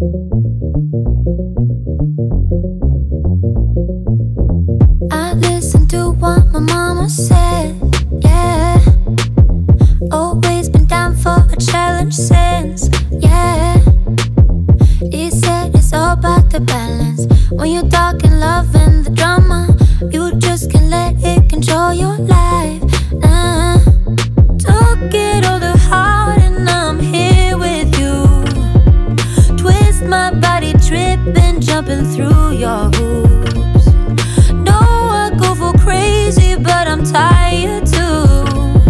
I listened to what my mama said, yeah. Always been down for a challenge since, yeah. He said it's all about the balance. When you're talking love and the drama, you just can't let it control your life, nah. Took it all to heart and I'm here with you. Twist my body, tripping, jumping through your hoops. No, I go for crazy, but I'm tired too.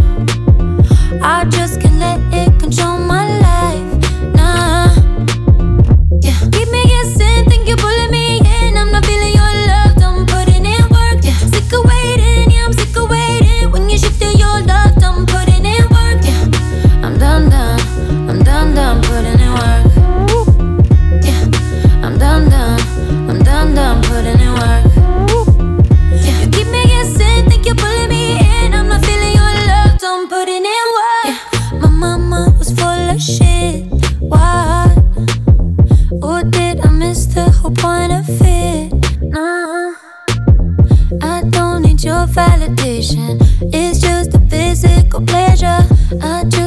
I just can't let it control my life, nah. Yeah. Keep me guessing, think you're pulling me in. I'm not feeling your love, don't put in work. Yeah. Sick of waiting, yeah, I'm sick of waiting. When you shift to your love, don't put in work. Yeah. I'm done, putting in work. Yeah. I'm done, putting in work. Yeah. You keep me guessing, think you're pulling me in. I'm not feeling your love, don't put in work. Yeah. My mama was full of shit, what? Or did I miss the whole point of it? Nah, I don't need your validation. It's just a physical pleasure. I just